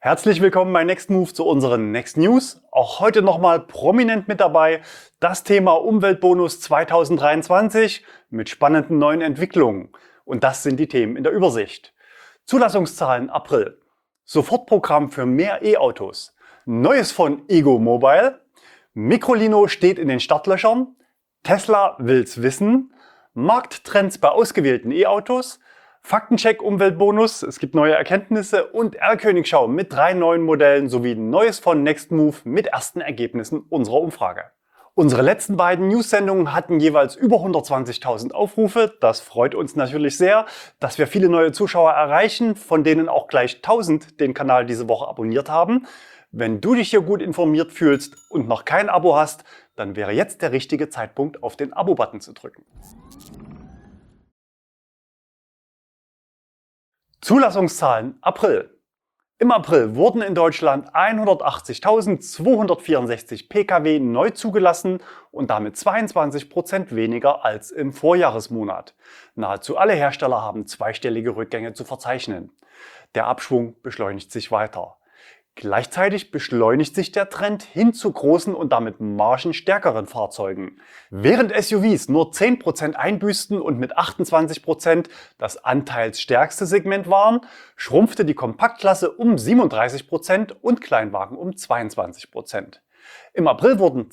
Herzlich willkommen bei Next Move zu unseren Next News. Auch heute nochmal prominent mit dabei das Thema Umweltbonus 2023 mit spannenden neuen Entwicklungen. Und das sind die Themen in der Übersicht. Zulassungszahlen April. Sofortprogramm für mehr E-Autos. Neues von Ego Mobile. Microlino steht in den Startlöchern. Tesla will's wissen. Markttrends bei ausgewählten E-Autos. Faktencheck Umweltbonus, es gibt neue Erkenntnisse und R-Königschau mit 3 neuen Modellen sowie Neues von Next Move mit ersten Ergebnissen unserer Umfrage. Unsere letzten beiden News-Sendungen hatten jeweils über 120.000 Aufrufe. Das freut uns natürlich sehr, dass wir viele neue Zuschauer erreichen, von denen auch gleich 1000 den Kanal diese Woche abonniert haben. Wenn du dich hier gut informiert fühlst und noch kein Abo hast, dann wäre jetzt der richtige Zeitpunkt, auf den Abo-Button zu drücken. Zulassungszahlen April. Im April wurden in Deutschland 180.264 Pkw neu zugelassen und damit 22% weniger als im Vorjahresmonat. Nahezu alle Hersteller haben zweistellige Rückgänge zu verzeichnen. Der Abschwung beschleunigt sich weiter. Gleichzeitig beschleunigt sich der Trend hin zu großen und damit margenstärkeren Fahrzeugen. Während SUVs nur 10% einbüßten und mit 28% das anteilsstärkste Segment waren, schrumpfte die Kompaktklasse um 37% und Kleinwagen um 22%. Im April wurden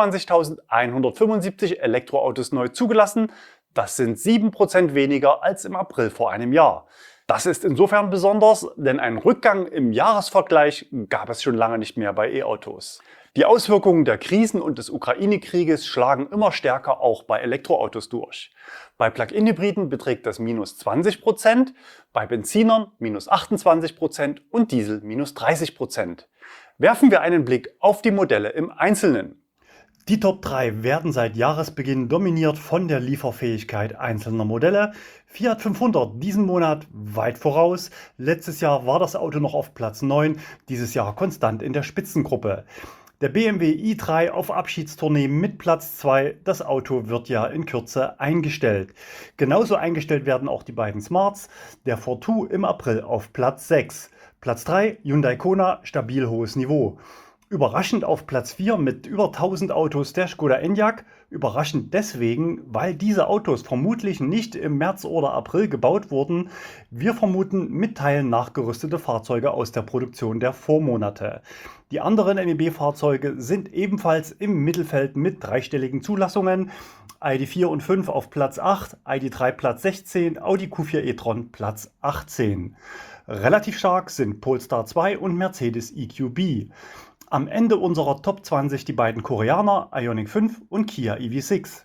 22.175 Elektroautos neu zugelassen. Das sind 7% weniger als im April vor einem Jahr. Das ist insofern besonders, denn einen Rückgang im Jahresvergleich gab es schon lange nicht mehr bei E-Autos. Die Auswirkungen der Krisen und des Ukraine-Krieges schlagen immer stärker auch bei Elektroautos durch. Bei Plug-in-Hybriden beträgt das minus 20%, bei Benzinern minus 28% und Diesel minus 30%. Werfen wir einen Blick auf die Modelle im Einzelnen. Die Top 3 werden seit Jahresbeginn dominiert von der Lieferfähigkeit einzelner Modelle. Fiat 500 diesen Monat weit voraus. Letztes Jahr war das Auto noch auf Platz 9, dieses Jahr konstant in der Spitzengruppe. Der BMW i3 auf Abschiedstournee mit Platz 2, das Auto wird ja in Kürze eingestellt. Genauso eingestellt werden auch die beiden Smarts, der Fortwo im April auf Platz 6. Platz 3, Hyundai Kona, stabil hohes Niveau. Überraschend auf Platz 4 mit über 1000 Autos der Skoda Enyaq. Überraschend deswegen, weil diese Autos vermutlich nicht im März oder April gebaut wurden. Wir vermuten mit Teilen nachgerüstete Fahrzeuge aus der Produktion der Vormonate. Die anderen MEB-Fahrzeuge sind ebenfalls im Mittelfeld mit dreistelligen Zulassungen. ID4 und 5 auf Platz 8, ID3 Platz 16, Audi Q4 e-tron Platz 18. Relativ stark sind Polestar 2 und Mercedes EQB. Am Ende unserer Top 20 die beiden Koreaner Ioniq 5 und Kia EV6.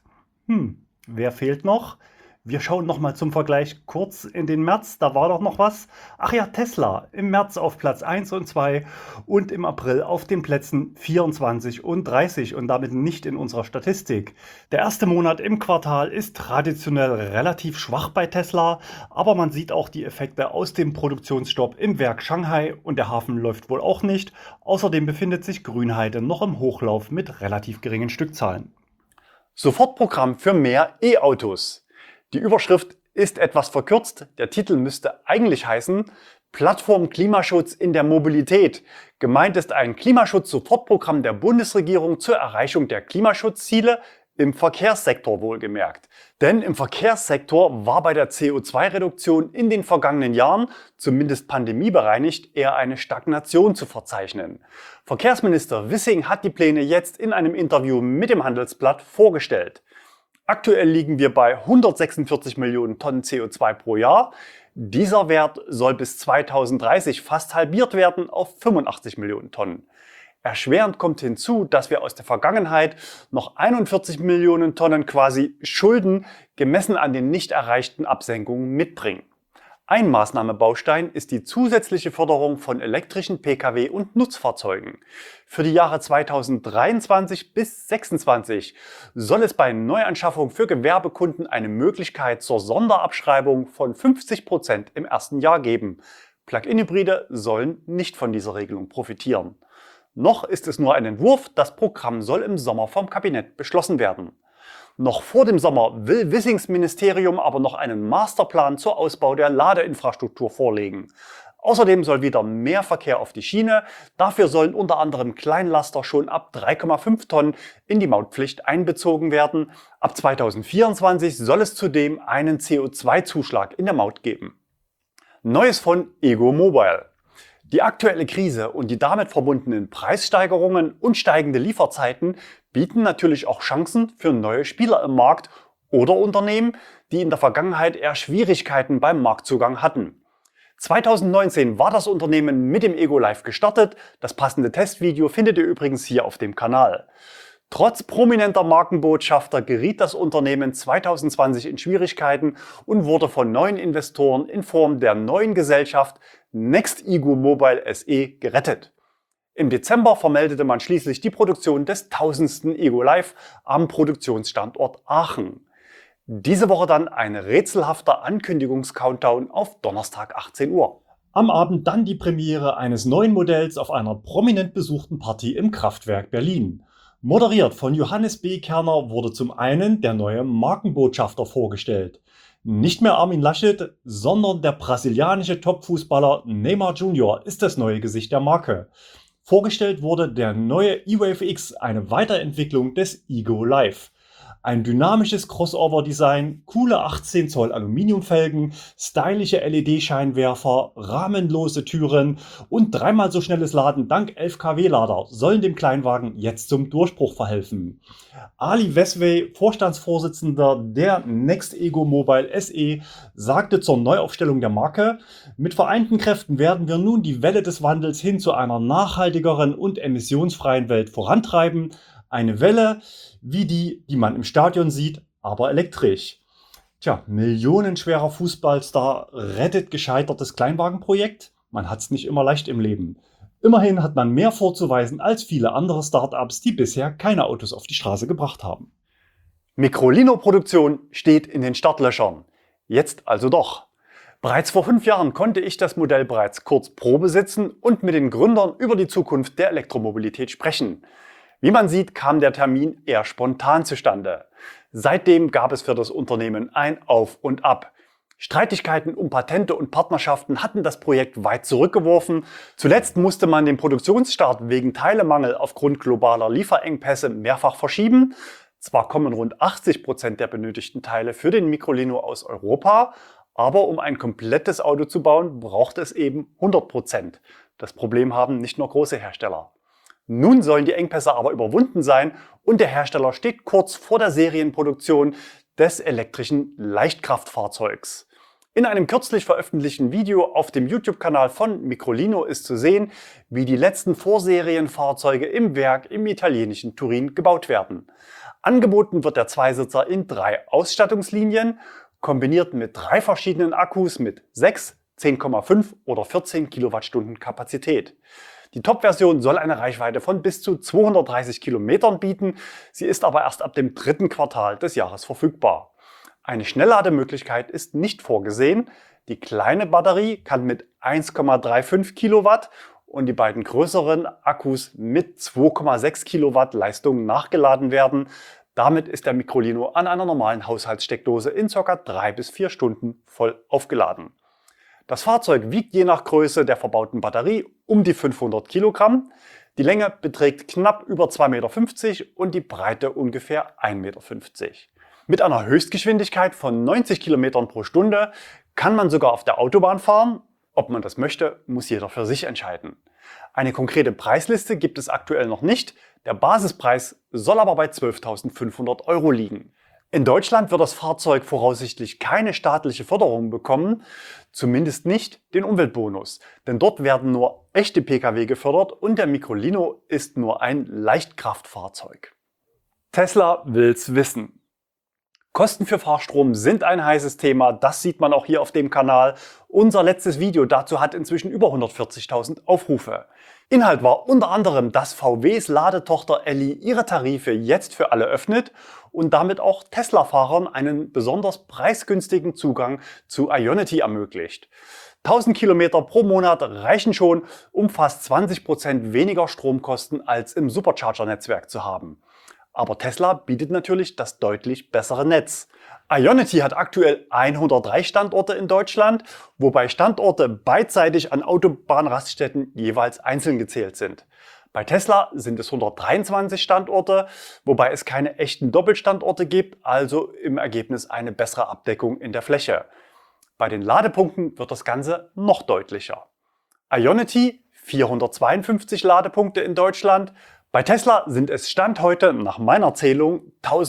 Wer fehlt noch? Wir schauen nochmal zum Vergleich kurz in den März, da war doch noch was. Ach ja, Tesla im März auf Platz 1 und 2 und im April auf den Plätzen 24 und 30 und damit nicht in unserer Statistik. Der erste Monat im Quartal ist traditionell relativ schwach bei Tesla, aber man sieht auch die Effekte aus dem Produktionsstopp im Werk Shanghai und der Hafen läuft wohl auch nicht. Außerdem befindet sich Grünheide noch im Hochlauf mit relativ geringen Stückzahlen. Sofortprogramm für mehr E-Autos. Die Überschrift ist etwas verkürzt, der Titel müsste eigentlich heißen Plattform Klimaschutz in der Mobilität. Gemeint ist ein Klimaschutz-Sofortprogramm der Bundesregierung zur Erreichung der Klimaschutzziele im Verkehrssektor wohlgemerkt. Denn im Verkehrssektor war bei der CO2-Reduktion in den vergangenen Jahren, zumindest pandemiebereinigt, eher eine Stagnation zu verzeichnen. Verkehrsminister Wissing hat die Pläne jetzt in einem Interview mit dem Handelsblatt vorgestellt. Aktuell liegen wir bei 146 Millionen Tonnen CO2 pro Jahr. Dieser Wert soll bis 2030 fast halbiert werden auf 85 Millionen Tonnen. Erschwerend kommt hinzu, dass wir aus der Vergangenheit noch 41 Millionen Tonnen quasi Schulden gemessen an den nicht erreichten Absenkungen mitbringen. Ein Maßnahmebaustein ist die zusätzliche Förderung von elektrischen Pkw und Nutzfahrzeugen. Für die Jahre 2023 bis 2026 soll es bei Neuanschaffung für Gewerbekunden eine Möglichkeit zur Sonderabschreibung von 50% im ersten Jahr geben. Plug-in-Hybride sollen nicht von dieser Regelung profitieren. Noch ist es nur ein Entwurf, das Programm soll im Sommer vom Kabinett beschlossen werden. Noch vor dem Sommer will Wissings Ministerium aber noch einen Masterplan zur Ausbau der Ladeinfrastruktur vorlegen. Außerdem soll wieder mehr Verkehr auf die Schiene. Dafür sollen unter anderem Kleinlaster schon ab 3,5 Tonnen in die Mautpflicht einbezogen werden. Ab 2024 soll es zudem einen CO2-Zuschlag in der Maut geben. Neues von Ego Mobile. Die aktuelle Krise und die damit verbundenen Preissteigerungen und steigende Lieferzeiten bieten natürlich auch Chancen für neue Spieler im Markt oder Unternehmen, die in der Vergangenheit eher Schwierigkeiten beim Marktzugang hatten. 2019 war das Unternehmen mit dem Ego Live gestartet. Das passende Testvideo findet ihr übrigens hier auf dem Kanal. Trotz prominenter Markenbotschafter geriet das Unternehmen 2020 in Schwierigkeiten und wurde von neuen Investoren in Form der neuen Gesellschaft NextEgo Mobile SE gerettet. Im Dezember vermeldete man schließlich die Produktion des 1000. Ego Live am Produktionsstandort Aachen. Diese Woche dann ein rätselhafter Ankündigungs-Countdown auf Donnerstag 18 Uhr. Am Abend dann die Premiere eines neuen Modells auf einer prominent besuchten Party im Kraftwerk Berlin. Moderiert von Johannes B. Kerner wurde zum einen der neue Markenbotschafter vorgestellt. Nicht mehr Armin Laschet, sondern der brasilianische Topfußballer Neymar Jr. ist das neue Gesicht der Marke. Vorgestellt wurde der neue E-Wave X, eine Weiterentwicklung des Ego Live. Ein dynamisches Crossover-Design, coole 18 Zoll Aluminiumfelgen, stylische LED-Scheinwerfer, rahmenlose Türen und dreimal so schnelles Laden dank 11 kW-Lader sollen dem Kleinwagen jetzt zum Durchbruch verhelfen. Ali Weswey, Vorstandsvorsitzender der NextEgo Mobile SE, sagte zur Neuaufstellung der Marke: Mit vereinten Kräften werden wir nun die Welle des Wandels hin zu einer nachhaltigeren und emissionsfreien Welt vorantreiben. Eine Welle wie die man im Stadion sieht, aber elektrisch. Tja, millionenschwerer Fußballstar rettet gescheitertes Kleinwagenprojekt? Man hat's nicht immer leicht im Leben. Immerhin hat man mehr vorzuweisen als viele andere Startups, die bisher keine Autos auf die Straße gebracht haben. Microlino-Produktion steht in den Startlöchern. Jetzt also doch. Bereits vor 5 Jahren konnte ich das Modell bereits kurz probesitzen und mit den Gründern über die Zukunft der Elektromobilität sprechen. Wie man sieht, kam der Termin eher spontan zustande. Seitdem gab es für das Unternehmen ein Auf und Ab. Streitigkeiten um Patente und Partnerschaften hatten das Projekt weit zurückgeworfen. Zuletzt musste man den Produktionsstart wegen Teilemangel aufgrund globaler Lieferengpässe mehrfach verschieben. Zwar kommen rund 80% der benötigten Teile für den Microlino aus Europa, aber um ein komplettes Auto zu bauen, braucht es eben 100%. Das Problem haben nicht nur große Hersteller. Nun sollen die Engpässe aber überwunden sein und der Hersteller steht kurz vor der Serienproduktion des elektrischen Leichtkraftfahrzeugs. In einem kürzlich veröffentlichten Video auf dem YouTube-Kanal von Microlino ist zu sehen, wie die letzten Vorserienfahrzeuge im Werk im italienischen Turin gebaut werden. Angeboten wird der Zweisitzer in 3 Ausstattungslinien, kombiniert mit 3 verschiedenen Akkus mit 6, 10,5 oder 14 Kilowattstunden Kapazität. Die Top-Version soll eine Reichweite von bis zu 230 Kilometern bieten. Sie ist aber erst ab dem 3. Quartal des Jahres verfügbar. Eine Schnelllademöglichkeit ist nicht vorgesehen. Die kleine Batterie kann mit 1,35 Kilowatt und die beiden größeren Akkus mit 2,6 Kilowatt Leistung nachgeladen werden. Damit ist der Microlino an einer normalen Haushaltssteckdose in ca. 3 bis 4 Stunden voll aufgeladen. Das Fahrzeug wiegt je nach Größe der verbauten Batterie um die 500 Kilogramm. Die Länge beträgt knapp über 2,50 Meter und die Breite ungefähr 1,50 Meter. Mit einer Höchstgeschwindigkeit von 90 Kilometern pro Stunde kann man sogar auf der Autobahn fahren. Ob man das möchte, muss jeder für sich entscheiden. Eine konkrete Preisliste gibt es aktuell noch nicht. Der Basispreis soll aber bei 12.500 € liegen. In Deutschland wird das Fahrzeug voraussichtlich keine staatliche Förderung bekommen, zumindest nicht den Umweltbonus, denn dort werden nur echte Pkw gefördert und der Microlino ist nur ein Leichtkraftfahrzeug. Tesla will's wissen. Kosten für Fahrstrom sind ein heißes Thema, das sieht man auch hier auf dem Kanal. Unser letztes Video dazu hat inzwischen über 140.000 Aufrufe. Inhalt war unter anderem, dass VWs Ladetochter Elli ihre Tarife jetzt für alle öffnet und damit auch Tesla-Fahrern einen besonders preisgünstigen Zugang zu Ionity ermöglicht. 1000 Kilometer pro Monat reichen schon, um fast 20% weniger Stromkosten als im Supercharger-Netzwerk zu haben. Aber Tesla bietet natürlich das deutlich bessere Netz. Ionity hat aktuell 103 Standorte in Deutschland, wobei Standorte beidseitig an Autobahnraststätten jeweils einzeln gezählt sind. Bei Tesla sind es 123 Standorte, wobei es keine echten Doppelstandorte gibt, also im Ergebnis eine bessere Abdeckung in der Fläche. Bei den Ladepunkten wird das Ganze noch deutlicher. Ionity 452 Ladepunkte in Deutschland. Bei Tesla sind es Stand heute nach meiner Zählung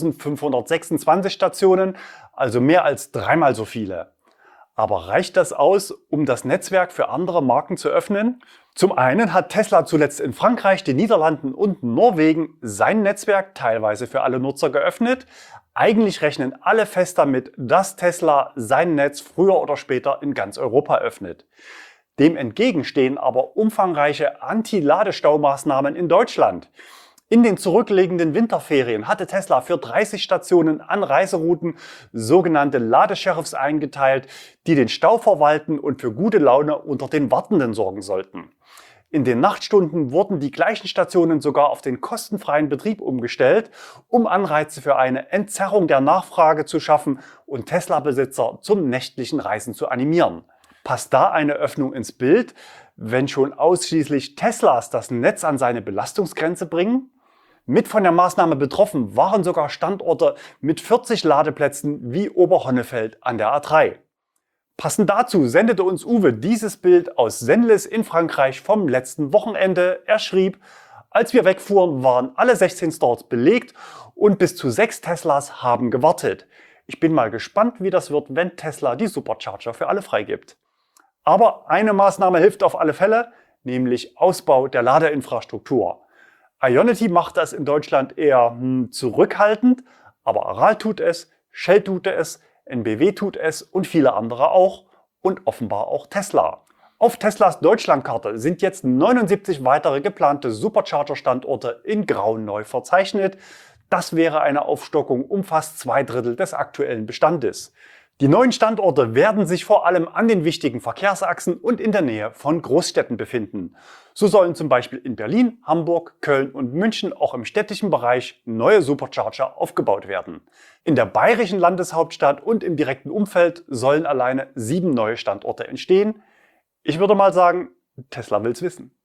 1526 Stationen, also mehr als dreimal so viele. Aber reicht das aus, um das Netzwerk für andere Marken zu öffnen? Zum einen hat Tesla zuletzt in Frankreich, den Niederlanden und Norwegen sein Netzwerk teilweise für alle Nutzer geöffnet. Eigentlich rechnen alle fest damit, dass Tesla sein Netz früher oder später in ganz Europa öffnet. Dem entgegen stehen aber umfangreiche Anti-Ladestaumaßnahmen in Deutschland. In den zurückliegenden Winterferien hatte Tesla für 30 Stationen an Reiserouten sogenannte Ladesheriffs eingeteilt, die den Stau verwalten und für gute Laune unter den Wartenden sorgen sollten. In den Nachtstunden wurden die gleichen Stationen sogar auf den kostenfreien Betrieb umgestellt, um Anreize für eine Entzerrung der Nachfrage zu schaffen und Tesla-Besitzer zum nächtlichen Reisen zu animieren. Passt da eine Öffnung ins Bild, wenn schon ausschließlich Teslas das Netz an seine Belastungsgrenze bringen? Mit von der Maßnahme betroffen waren sogar Standorte mit 40 Ladeplätzen wie Oberhonnefeld an der A3. Passend dazu sendete uns Uwe dieses Bild aus Senlis in Frankreich vom letzten Wochenende. Er schrieb: Als wir wegfuhren, waren alle 16 Stalls belegt und bis zu 6 Teslas haben gewartet. Ich bin mal gespannt, wie das wird, wenn Tesla die Supercharger für alle freigibt. Aber eine Maßnahme hilft auf alle Fälle, nämlich Ausbau der Ladeinfrastruktur. Ionity macht das in Deutschland eher zurückhaltend, aber Aral tut es, Shell tut es, NBW tut es und viele andere auch und offenbar auch Tesla. Auf Teslas Deutschlandkarte sind jetzt 79 weitere geplante Supercharger-Standorte in grau neu verzeichnet. Das wäre eine Aufstockung um fast 2/3 des aktuellen Bestandes. Die neuen Standorte werden sich vor allem an den wichtigen Verkehrsachsen und in der Nähe von Großstädten befinden. So sollen zum Beispiel in Berlin, Hamburg, Köln und München auch im städtischen Bereich neue Supercharger aufgebaut werden. In der bayerischen Landeshauptstadt und im direkten Umfeld sollen alleine 7 neue Standorte entstehen. Ich würde mal sagen, Tesla will's wissen.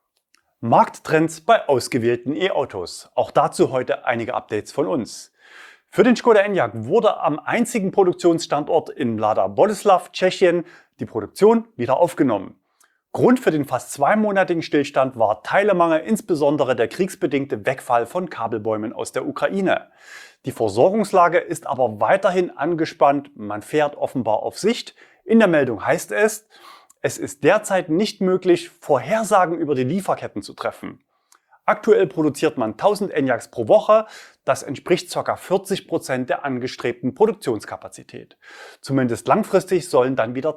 Markttrends bei ausgewählten E-Autos. Auch dazu heute einige Updates von uns. Für den Škoda Enyaq wurde am einzigen Produktionsstandort in Mladá Boleslav, Tschechien, die Produktion wieder aufgenommen. Grund für den fast 2-monatigen Stillstand war Teilemangel, insbesondere der kriegsbedingte Wegfall von Kabelbäumen aus der Ukraine. Die Versorgungslage ist aber weiterhin angespannt, man fährt offenbar auf Sicht. In der Meldung heißt es, es ist derzeit nicht möglich, Vorhersagen über die Lieferketten zu treffen. Aktuell produziert man 1000 Enyaqs pro Woche, das entspricht ca. 40% der angestrebten Produktionskapazität. Zumindest langfristig sollen dann wieder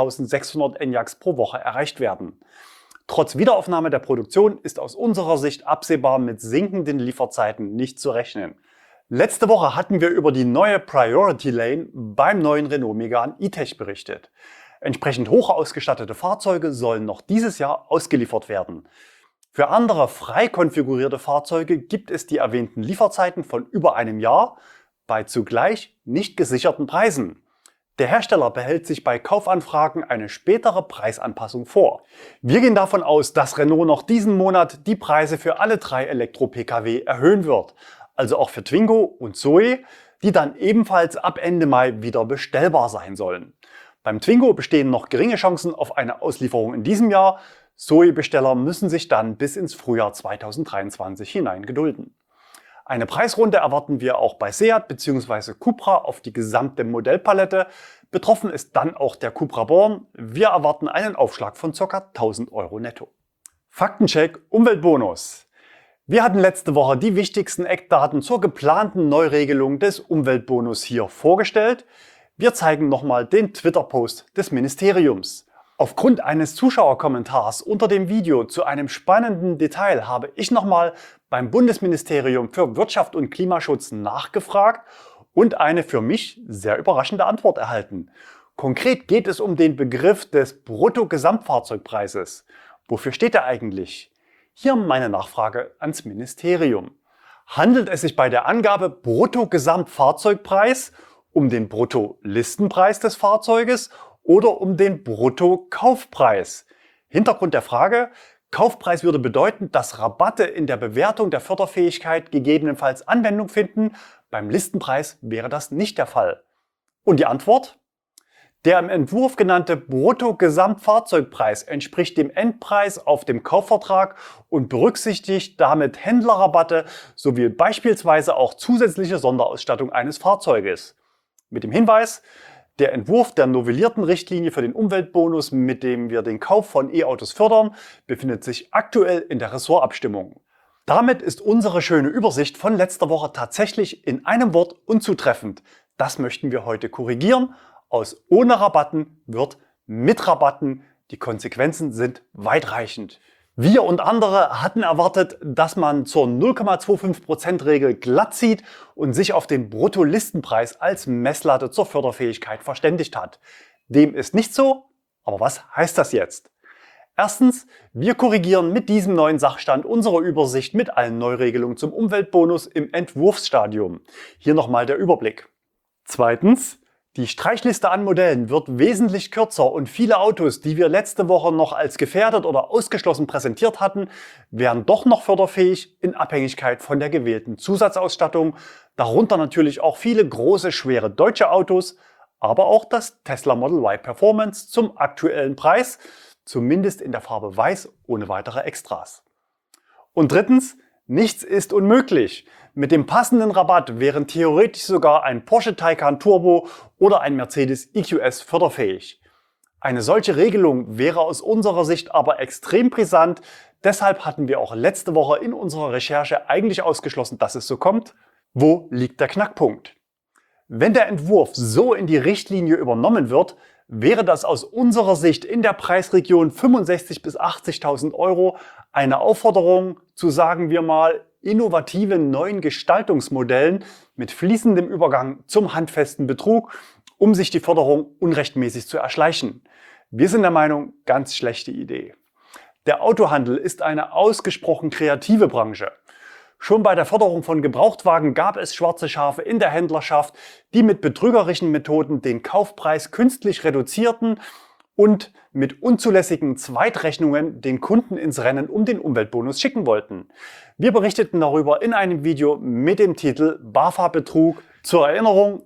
2600 Enyaqs pro Woche erreicht werden. Trotz Wiederaufnahme der Produktion ist aus unserer Sicht absehbar mit sinkenden Lieferzeiten nicht zu rechnen. Letzte Woche hatten wir über die neue Priority Lane beim neuen Renault Megane E-Tech berichtet. Entsprechend hoch ausgestattete Fahrzeuge sollen noch dieses Jahr ausgeliefert werden. Für andere frei konfigurierte Fahrzeuge gibt es die erwähnten Lieferzeiten von über einem Jahr bei zugleich nicht gesicherten Preisen. Der Hersteller behält sich bei Kaufanfragen eine spätere Preisanpassung vor. Wir gehen davon aus, dass Renault noch diesen Monat die Preise für alle 3 Elektro-Pkw erhöhen wird, also auch für Twingo und Zoe, die dann ebenfalls ab Ende Mai wieder bestellbar sein sollen. Beim Twingo bestehen noch geringe Chancen auf eine Auslieferung in diesem Jahr. Zoe-Besteller müssen sich dann bis ins Frühjahr 2023 hinein gedulden. Eine Preisrunde erwarten wir auch bei Seat bzw. Cupra auf die gesamte Modellpalette. Betroffen ist dann auch der Cupra Born. Wir erwarten einen Aufschlag von ca. 1000 Euro netto. Faktencheck Umweltbonus. Wir hatten letzte Woche die wichtigsten Eckdaten zur geplanten Neuregelung des Umweltbonus hier vorgestellt. Wir zeigen nochmal den Twitter-Post des Ministeriums. Aufgrund eines Zuschauerkommentars unter dem Video zu einem spannenden Detail habe ich nochmal beim Bundesministerium für Wirtschaft und Klimaschutz nachgefragt und eine für mich sehr überraschende Antwort erhalten. Konkret geht es um den Begriff des Bruttogesamtfahrzeugpreises. Wofür steht er eigentlich? Hier meine Nachfrage ans Ministerium. Handelt es sich bei der Angabe Brutto-Gesamtfahrzeugpreis um den Brutto-Listenpreis des Fahrzeuges oder um den Brutto-Kaufpreis? Hintergrund der Frage: Kaufpreis würde bedeuten, dass Rabatte in der Bewertung der Förderfähigkeit gegebenenfalls Anwendung finden. Beim Listenpreis wäre das nicht der Fall. Und die Antwort? Der im Entwurf genannte Brutto-Gesamtfahrzeugpreis entspricht dem Endpreis auf dem Kaufvertrag und berücksichtigt damit Händlerrabatte sowie beispielsweise auch zusätzliche Sonderausstattung eines Fahrzeuges. Mit dem Hinweis: Der Entwurf der novellierten Richtlinie für den Umweltbonus, mit dem wir den Kauf von E-Autos fördern, befindet sich aktuell in der Ressortabstimmung. Damit ist unsere schöne Übersicht von letzter Woche tatsächlich in einem Wort unzutreffend. Das möchten wir heute korrigieren. Aus ohne Rabatten wird mit Rabatten. Die Konsequenzen sind weitreichend. Wir und andere hatten erwartet, dass man zur 0,25%-Regel glatt zieht und sich auf den Bruttolistenpreis als Messlatte zur Förderfähigkeit verständigt hat. Dem ist nicht so, aber was heißt das jetzt? Erstens, wir korrigieren mit diesem neuen Sachstand unsere Übersicht mit allen Neuregelungen zum Umweltbonus im Entwurfsstadium. Hier nochmal der Überblick. Zweitens, die Streichliste an Modellen wird wesentlich kürzer und viele Autos, die wir letzte Woche noch als gefährdet oder ausgeschlossen präsentiert hatten, wären doch noch förderfähig in Abhängigkeit von der gewählten Zusatzausstattung. Darunter natürlich auch viele große, schwere deutsche Autos, aber auch das Tesla Model Y Performance zum aktuellen Preis, zumindest in der Farbe Weiß ohne weitere Extras. Und drittens, nichts ist unmöglich. Mit dem passenden Rabatt wären theoretisch sogar ein Porsche Taycan Turbo oder ein Mercedes EQS förderfähig. Eine solche Regelung wäre aus unserer Sicht aber extrem brisant. Deshalb hatten wir auch letzte Woche in unserer Recherche eigentlich ausgeschlossen, dass es so kommt. Wo liegt der Knackpunkt? Wenn der Entwurf so in die Richtlinie übernommen wird, wäre das aus unserer Sicht in der Preisregion 65.000 bis 80.000 Euro eine Aufforderung zu, sagen wir mal, innovativen neuen Gestaltungsmodellen mit fließendem Übergang zum handfesten Betrug, um sich die Förderung unrechtmäßig zu erschleichen. Wir sind der Meinung, ganz schlechte Idee. Der Autohandel ist eine ausgesprochen kreative Branche. Schon bei der Förderung von Gebrauchtwagen gab es schwarze Schafe in der Händlerschaft, die mit betrügerischen Methoden den Kaufpreis künstlich reduzierten und mit unzulässigen Zweitrechnungen den Kunden ins Rennen um den Umweltbonus schicken wollten. Wir berichteten darüber in einem Video mit dem Titel BAFA-Betrug. Zur Erinnerung: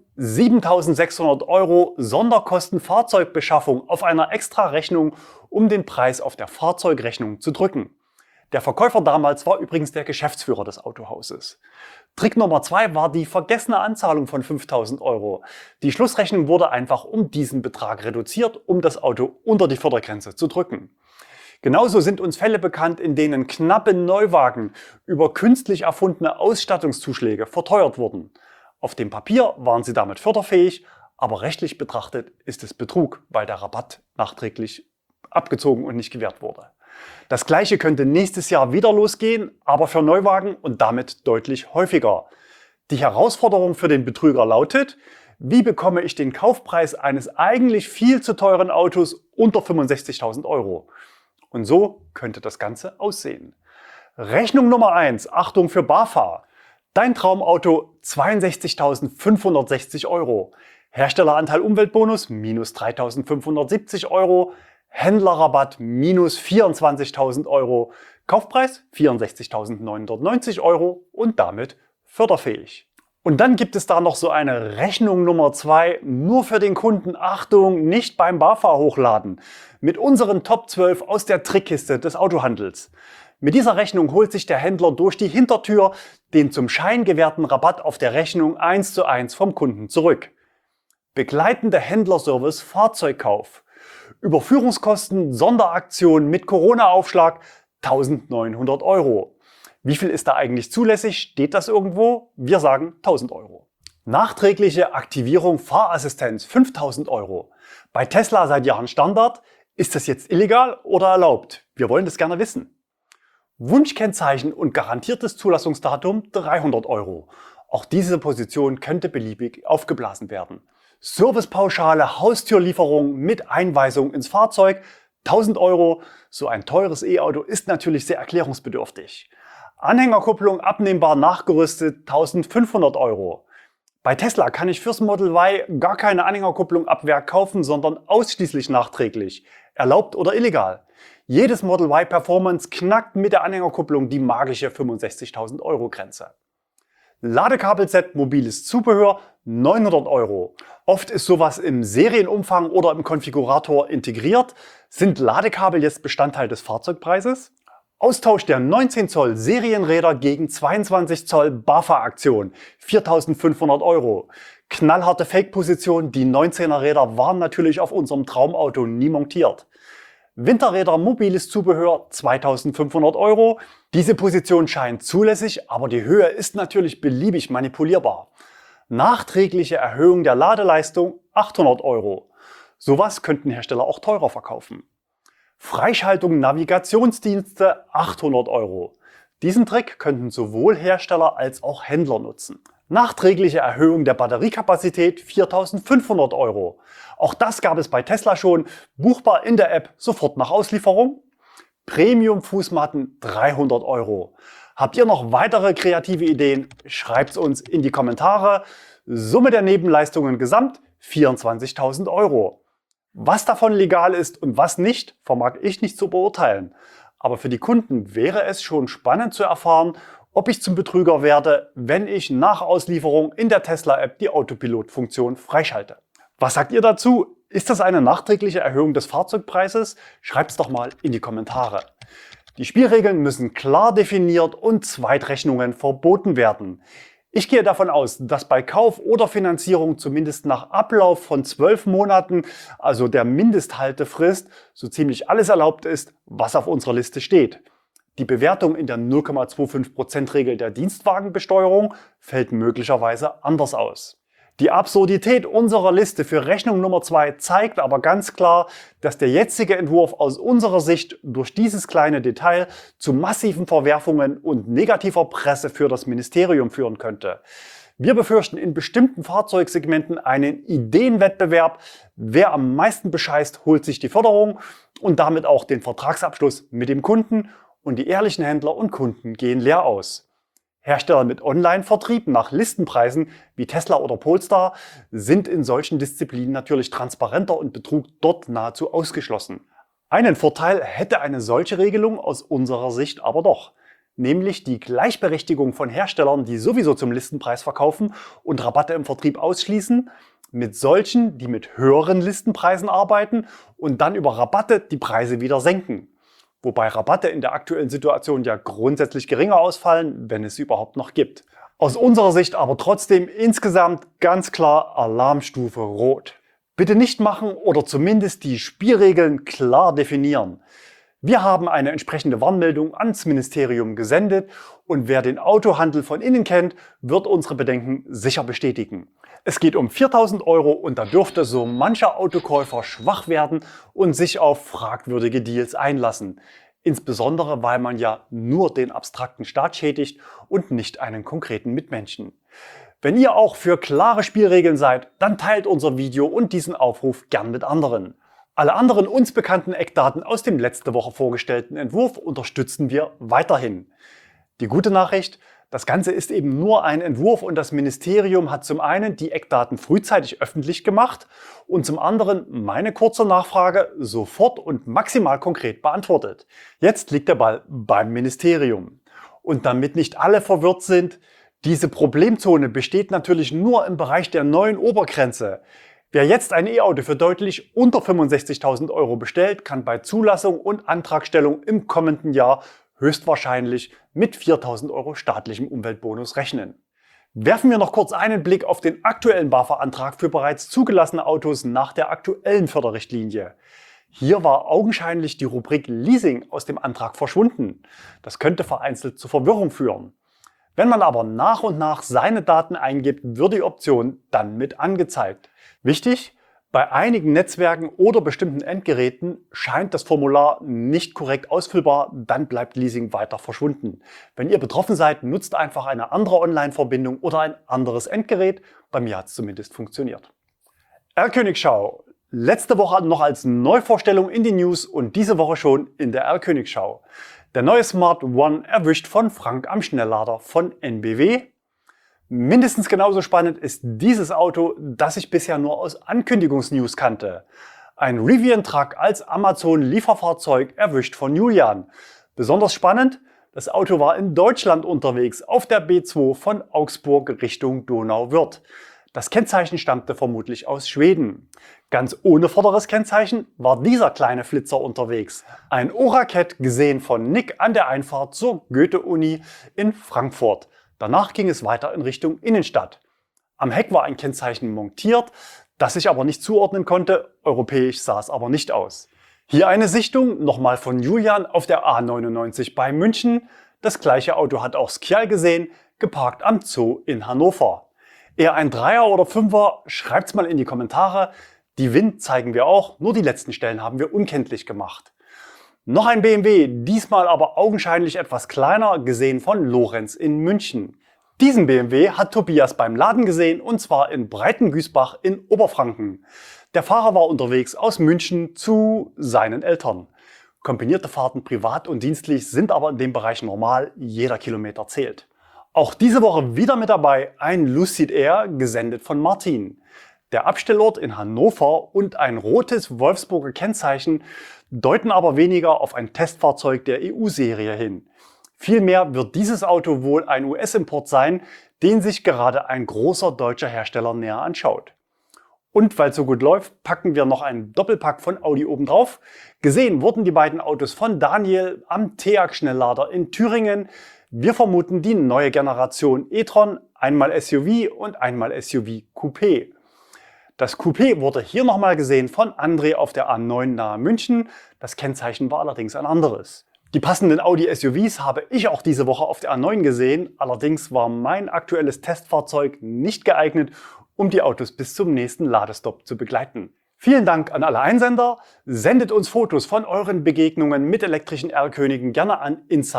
7.600 Euro Sonderkosten Fahrzeugbeschaffung auf einer Extra-Rechnung, um den Preis auf der Fahrzeugrechnung zu drücken. Der Verkäufer damals war übrigens der Geschäftsführer des Autohauses. Trick Nummer 2 war die vergessene Anzahlung von 5.000 Euro. Die Schlussrechnung wurde einfach um diesen Betrag reduziert, um das Auto unter die Fördergrenze zu drücken. Genauso sind uns Fälle bekannt, in denen knappe Neuwagen über künstlich erfundene Ausstattungszuschläge verteuert wurden. Auf dem Papier waren sie damit förderfähig, aber rechtlich betrachtet ist es Betrug, weil der Rabatt nachträglich abgezogen und nicht gewährt wurde. Das Gleiche könnte nächstes Jahr wieder losgehen, aber für Neuwagen und damit deutlich häufiger. Die Herausforderung für den Betrüger lautet: Wie bekomme ich den Kaufpreis eines eigentlich viel zu teuren Autos unter 65.000 Euro? Und so könnte das Ganze aussehen. Rechnung Nummer 1, Achtung für BAFA. Dein Traumauto 62.560 Euro. Herstelleranteil Umweltbonus minus 3.570 Euro. Händlerrabatt minus 24.000 Euro, Kaufpreis 64.990 Euro und damit förderfähig. Und dann gibt es da noch so eine Rechnung Nummer 2, nur für den Kunden. Achtung, nicht beim BAFA hochladen. Mit unseren Top 12 aus der Trickkiste des Autohandels. Mit dieser Rechnung holt sich der Händler durch die Hintertür den zum Schein gewährten Rabatt auf der Rechnung 1:1 vom Kunden zurück. Begleitender Händlerservice Fahrzeugkauf. Überführungskosten, Sonderaktion mit Corona-Aufschlag 1.900 Euro. Wie viel ist da eigentlich zulässig? Steht das irgendwo? Wir sagen 1.000 Euro. Nachträgliche Aktivierung Fahrassistenz 5.000 Euro. Bei Tesla seit Jahren Standard. Ist das jetzt illegal oder erlaubt? Wir wollen das gerne wissen. Wunschkennzeichen und garantiertes Zulassungsdatum 300 Euro. Auch diese Position könnte beliebig aufgeblasen werden. Servicepauschale Haustürlieferung mit Einweisung ins Fahrzeug 1000 Euro, so ein teures E-Auto ist natürlich sehr erklärungsbedürftig. Anhängerkupplung abnehmbar nachgerüstet 1500 Euro. Bei Tesla kann ich fürs Model Y gar keine Anhängerkupplung ab Werk kaufen, sondern ausschließlich nachträglich, erlaubt oder illegal. Jedes Model Y Performance knackt mit der Anhängerkupplung die magische 65.000 Euro Grenze. Ladekabelset, mobiles Zubehör 900 Euro. Oft ist sowas im Serienumfang oder im Konfigurator integriert. Sind Ladekabel jetzt Bestandteil des Fahrzeugpreises? Austausch der 19 Zoll Serienräder gegen 22 Zoll BAFA-Aktion 4.500 Euro. Knallharte Fake-Position, die 19er Räder waren natürlich auf unserem Traumauto nie montiert. Winterräder, mobiles Zubehör 2.500 Euro. Diese Position scheint zulässig, aber die Höhe ist natürlich beliebig manipulierbar. Nachträgliche Erhöhung der Ladeleistung 800 Euro. Sowas könnten Hersteller auch teurer verkaufen. Freischaltung Navigationsdienste 800 Euro. Diesen Trick könnten sowohl Hersteller als auch Händler nutzen. Nachträgliche Erhöhung der Batteriekapazität 4.500 Euro. Auch das gab es bei Tesla schon, buchbar in der App sofort nach Auslieferung. Premium-Fußmatten 300 Euro. Habt ihr noch weitere kreative Ideen? Schreibt's uns in die Kommentare. Summe der Nebenleistungen gesamt 24.000 Euro. Was davon legal ist und was nicht, vermag ich nicht zu beurteilen. Aber für die Kunden wäre es schon spannend zu erfahren, ob ich zum Betrüger werde, wenn ich nach Auslieferung in der Tesla-App die Autopilot-Funktion freischalte. Was sagt ihr dazu? Ist das eine nachträgliche Erhöhung des Fahrzeugpreises? Schreibt's doch mal in die Kommentare. Die Spielregeln müssen klar definiert und Zweitrechnungen verboten werden. Ich gehe davon aus, dass bei Kauf oder Finanzierung zumindest nach Ablauf von 12 Monaten, also der Mindesthaltefrist, so ziemlich alles erlaubt ist, was auf unserer Liste steht. Die Bewertung in der 0,25%-Regel der Dienstwagenbesteuerung fällt möglicherweise anders aus. Die Absurdität unserer Liste für Rechnung Nummer 2 zeigt aber ganz klar, dass der jetzige Entwurf aus unserer Sicht durch dieses kleine Detail zu massiven Verwerfungen und negativer Presse für das Ministerium führen könnte. Wir befürchten in bestimmten Fahrzeugsegmenten einen Ideenwettbewerb. Wer am meisten bescheißt, holt sich die Förderung und damit auch den Vertragsabschluss mit dem Kunden, und die ehrlichen Händler und Kunden gehen leer aus. Hersteller mit Online-Vertrieb nach Listenpreisen wie Tesla oder Polestar sind in solchen Disziplinen natürlich transparenter und Betrug dort nahezu ausgeschlossen. Einen Vorteil hätte eine solche Regelung aus unserer Sicht aber doch, nämlich die Gleichberechtigung von Herstellern, die sowieso zum Listenpreis verkaufen und Rabatte im Vertrieb ausschließen, mit solchen, die mit höheren Listenpreisen arbeiten und dann über Rabatte die Preise wieder senken. Wobei Rabatte in der aktuellen Situation ja grundsätzlich geringer ausfallen, wenn es sie überhaupt noch gibt. Aus unserer Sicht aber trotzdem insgesamt ganz klar Alarmstufe Rot. Bitte nicht machen oder zumindest die Spielregeln klar definieren. Wir haben eine entsprechende Warnmeldung ans Ministerium gesendet und wer den Autohandel von innen kennt, wird unsere Bedenken sicher bestätigen. Es geht um 4.000 Euro und da dürfte so mancher Autokäufer schwach werden und sich auf fragwürdige Deals einlassen. Insbesondere, weil man ja nur den abstrakten Staat schädigt und nicht einen konkreten Mitmenschen. Wenn ihr auch für klare Spielregeln seid, dann teilt unser Video und diesen Aufruf gern mit anderen. Alle anderen uns bekannten Eckdaten aus dem letzte Woche vorgestellten Entwurf unterstützen wir weiterhin. Die gute Nachricht: Das Ganze ist eben nur ein Entwurf und das Ministerium hat zum einen die Eckdaten frühzeitig öffentlich gemacht und zum anderen meine kurze Nachfrage sofort und maximal konkret beantwortet. Jetzt liegt der Ball beim Ministerium. Und damit nicht alle verwirrt sind, diese Problemzone besteht natürlich nur im Bereich der neuen Obergrenze. Wer jetzt ein E-Auto für deutlich unter 65.000 Euro bestellt, kann bei Zulassung und Antragstellung im kommenden Jahr höchstwahrscheinlich mit 4.000 Euro staatlichem Umweltbonus rechnen. Werfen wir noch kurz einen Blick auf den aktuellen BAFA-Antrag für bereits zugelassene Autos nach der aktuellen Förderrichtlinie. Hier war augenscheinlich die Rubrik Leasing aus dem Antrag verschwunden. Das könnte vereinzelt zu Verwirrung führen. Wenn man aber nach und nach seine Daten eingibt, wird die Option dann mit angezeigt. Wichtig: Bei einigen Netzwerken oder bestimmten Endgeräten scheint das Formular nicht korrekt ausfüllbar, dann bleibt Leasing weiter verschwunden. Wenn ihr betroffen seid, nutzt einfach eine andere Online-Verbindung oder ein anderes Endgerät. Bei mir hat es zumindest funktioniert. R. Königschau. Letzte Woche noch als Neuvorstellung in den News und diese Woche schon in der R-Königschau. Der neue Smart One erwischt von Frank am Schnelllader von NBW. Mindestens genauso spannend ist dieses Auto, das ich bisher nur aus Ankündigungsnews kannte. Ein Rivian Truck als Amazon-Lieferfahrzeug erwischt von Julian. Besonders spannend, das Auto war in Deutschland unterwegs auf der B2 von Augsburg Richtung Donauwörth. Das Kennzeichen stammte vermutlich aus Schweden. Ganz ohne vorderes Kennzeichen war dieser kleine Flitzer unterwegs. Ein Oraket gesehen von Nick an der Einfahrt zur Goethe-Uni in Frankfurt. Danach ging es weiter in Richtung Innenstadt. Am Heck war ein Kennzeichen montiert, das ich aber nicht zuordnen konnte. Europäisch sah es aber nicht aus. Hier eine Sichtung, nochmal von Julian auf der A99 bei München. Das gleiche Auto hat auch Skial gesehen, geparkt am Zoo in Hannover. Eher ein Dreier oder Fünfer? Schreibt's mal in die Kommentare. Die Wind zeigen wir auch, nur die letzten Stellen haben wir unkenntlich gemacht. Noch ein BMW, diesmal aber augenscheinlich etwas kleiner, gesehen von Lorenz in München. Diesen BMW hat Tobias beim Laden gesehen und zwar in Breitengüßbach in Oberfranken. Der Fahrer war unterwegs aus München zu seinen Eltern. Kombinierte Fahrten privat und dienstlich sind aber in dem Bereich normal, jeder Kilometer zählt. Auch diese Woche wieder mit dabei ein Lucid Air, gesendet von Martin. Der Abstellort in Hannover und ein rotes Wolfsburger Kennzeichen deuten aber weniger auf ein Testfahrzeug der EU-Serie hin. Vielmehr wird dieses Auto wohl ein US-Import sein, den sich gerade ein großer deutscher Hersteller näher anschaut. Und weil es so gut läuft, packen wir noch einen Doppelpack von Audi obendrauf. Gesehen wurden die beiden Autos von Daniel am TEAG-Schnelllader in Thüringen. Wir vermuten die neue Generation e-tron, einmal SUV und einmal SUV Coupé. Das Coupé wurde hier nochmal gesehen von André auf der A9 nahe München. Das Kennzeichen war allerdings ein anderes. Die passenden Audi SUVs habe ich auch diese Woche auf der A9 gesehen. Allerdings war mein aktuelles Testfahrzeug nicht geeignet, um die Autos bis zum nächsten Ladestopp zu begleiten. Vielen Dank an alle Einsender. Sendet uns Fotos von euren Begegnungen mit elektrischen R-Königen gerne an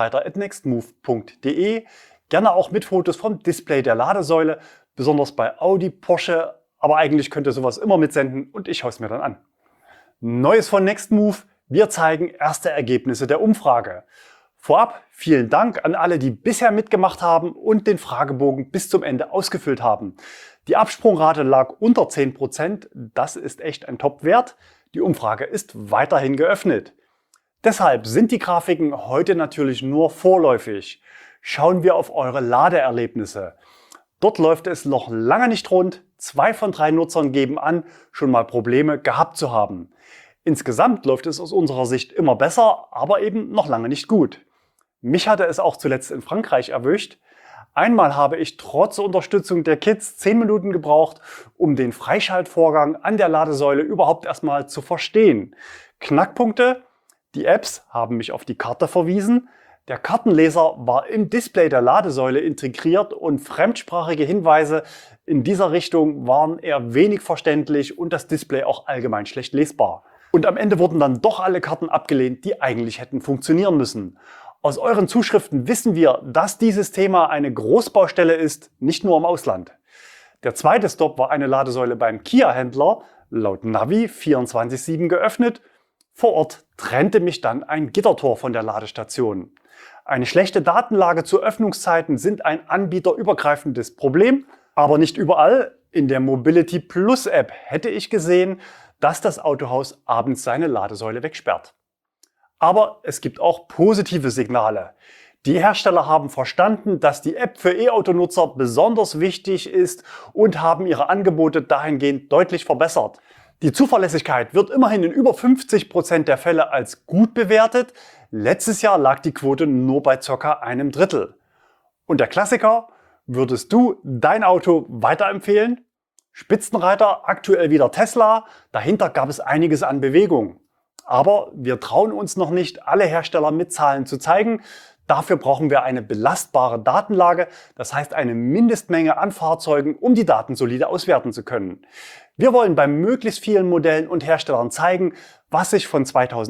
insider@nextmove.de. Gerne auch mit Fotos vom Display der Ladesäule, besonders bei Audi, Porsche. Aber eigentlich könnt ihr sowas immer mitsenden und ich schaue es mir dann an. Neues von Nextmove. Wir zeigen erste Ergebnisse der Umfrage. Vorab vielen Dank an alle, die bisher mitgemacht haben und den Fragebogen bis zum Ende ausgefüllt haben. Die Absprungrate lag unter 10%, das ist echt ein Top-Wert. Die Umfrage ist weiterhin geöffnet. Deshalb sind die Grafiken heute natürlich nur vorläufig. Schauen wir auf eure Ladeerlebnisse. Dort läuft es noch lange nicht rund. 2 von 3 Nutzern geben an, schon mal Probleme gehabt zu haben. Insgesamt läuft es aus unserer Sicht immer besser, aber eben noch lange nicht gut. Mich hatte es auch zuletzt in Frankreich erwischt. Einmal habe ich trotz Unterstützung der Kids 10 Minuten gebraucht, um den Freischaltvorgang an der Ladesäule überhaupt erstmal zu verstehen. Knackpunkte: Die Apps haben mich auf die Karte verwiesen, der Kartenleser war im Display der Ladesäule integriert und fremdsprachige Hinweise in dieser Richtung waren eher wenig verständlich und das Display auch allgemein schlecht lesbar. Und am Ende wurden dann doch alle Karten abgelehnt, die eigentlich hätten funktionieren müssen. Aus euren Zuschriften wissen wir, dass dieses Thema eine Großbaustelle ist, nicht nur im Ausland. Der zweite Stop war eine Ladesäule beim Kia-Händler, laut Navi 24/7 geöffnet. Vor Ort trennte mich dann ein Gittertor von der Ladestation. Eine schlechte Datenlage zu Öffnungszeiten sind ein anbieterübergreifendes Problem, aber nicht überall. In der Mobility Plus App hätte ich gesehen, dass das Autohaus abends seine Ladesäule wegsperrt. Aber es gibt auch positive Signale. Die Hersteller haben verstanden, dass die App für E-Auto-Nutzer besonders wichtig ist und haben ihre Angebote dahingehend deutlich verbessert. Die Zuverlässigkeit wird immerhin in über 50% der Fälle als gut bewertet. Letztes Jahr lag die Quote nur bei ca. einem Drittel. Und der Klassiker: Würdest du dein Auto weiterempfehlen? Spitzenreiter aktuell wieder Tesla, dahinter gab es einiges an Bewegung. Aber wir trauen uns noch nicht, alle Hersteller mit Zahlen zu zeigen. Dafür brauchen wir eine belastbare Datenlage, das heißt eine Mindestmenge an Fahrzeugen, um die Daten solide auswerten zu können. Wir wollen bei möglichst vielen Modellen und Herstellern zeigen, was sich von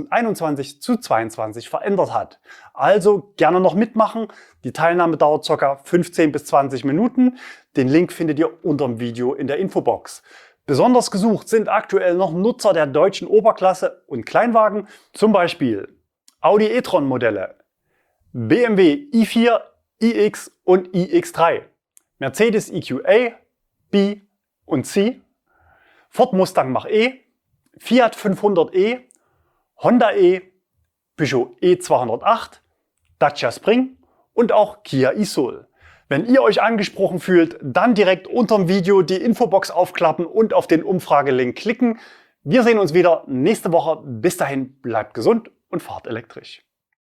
2021 zu 2022 verändert hat. Also gerne noch mitmachen. Die Teilnahme dauert ca. 15 bis 20 Minuten. Den Link findet ihr unter dem Video in der Infobox. Besonders gesucht sind aktuell noch Nutzer der deutschen Oberklasse und Kleinwagen, zum Beispiel Audi e-tron Modelle, BMW i4, iX und iX3, Mercedes EQA, B und C, Ford Mustang Mach-E, Fiat 500e, Honda E, Peugeot E208, Dacia Spring und auch Kia e-Soul. Wenn ihr euch angesprochen fühlt, dann direkt unterm Video die Infobox aufklappen und auf den Umfragelink klicken. Wir sehen uns wieder nächste Woche. Bis dahin bleibt gesund und fahrt elektrisch.